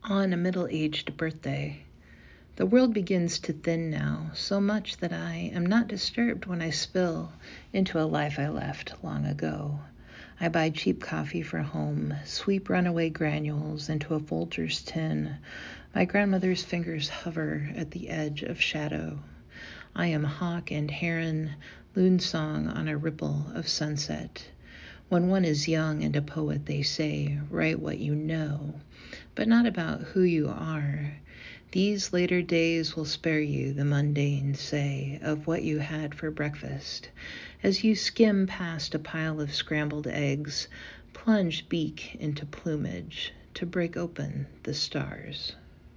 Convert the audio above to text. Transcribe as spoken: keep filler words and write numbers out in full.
on a middle-aged birthday. The world begins to thin now, so much that I am not disturbed when I spill into a life I left long ago. I buy cheap coffee for home, sweep runaway granules into a Folgers tin. My grandmother's fingers hover at the edge of shadow. I am hawk and heron, loon song on a ripple of sunset. When one is young and a poet, they say, write what you know, but not about who you are. These later days will spare you the mundane say of what you had for breakfast. As you skim past a pile of scrambled eggs, plunge beak into plumage to break open the stars.